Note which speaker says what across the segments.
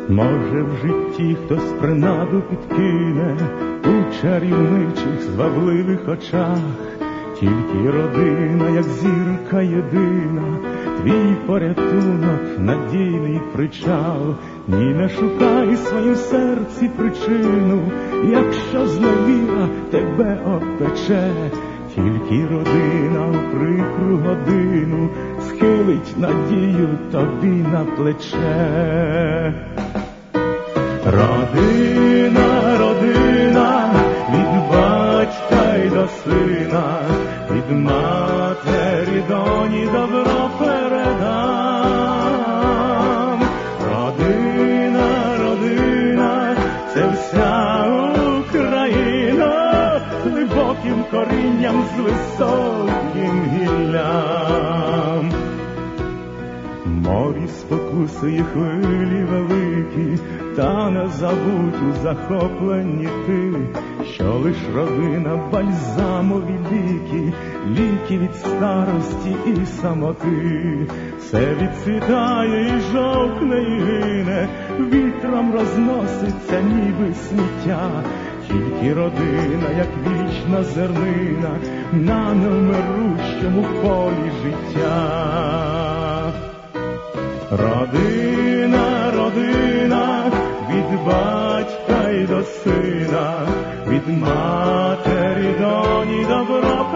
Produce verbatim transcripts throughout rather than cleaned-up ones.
Speaker 1: Може, в житті хтось принаду підкине у чарівничих звабливих очах, тільки родина, як зірка єдина, твій порятунок, надійний причал. Ні, не шукай в своїм серці причину, якщо зневіра тебе обпече, тільки родина у прикру годину схилить надію тобі на плече. Родина, родина, від батька й до сина, від матері доні добро передам. Родина, родина, це вся Україна, глибоким корінням з високим гіллям. Морі спокуси і хвилі великі, та не забудь у захопленні ти, що лиш родина бальзамові ліки, ліки від старості і самоти. Все відцвітає і жовкне і гине, вітром розноситься ніби сміття, тільки родина, як вічна зернина, на невмирущому полі життя. Родина, родина, від батька й до сина, від матері доні добро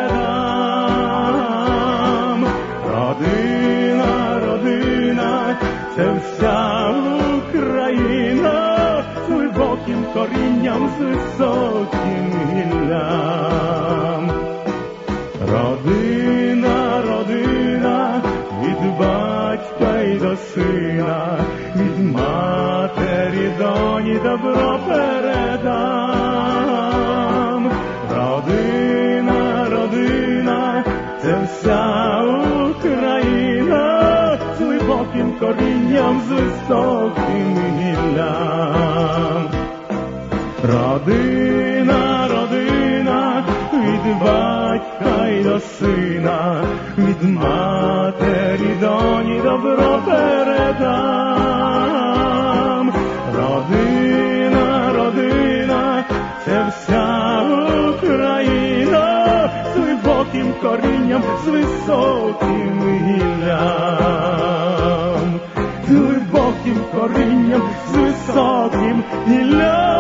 Speaker 1: передам. Родина, родина, це вся Україна, глибоким корінням з високим гіллям. Родина, родина, від батька й до сина, від матері доні добро передам. Родина, родина, це вся Україна, з глибоким корінням з високим гіллям. Родина, родина, від батька й до сина, від матері доні добро передам. Родина, родина, це вся Україна, з глибоким корінням, з високим гіллям. З глибоким корінням, з високим гіллям.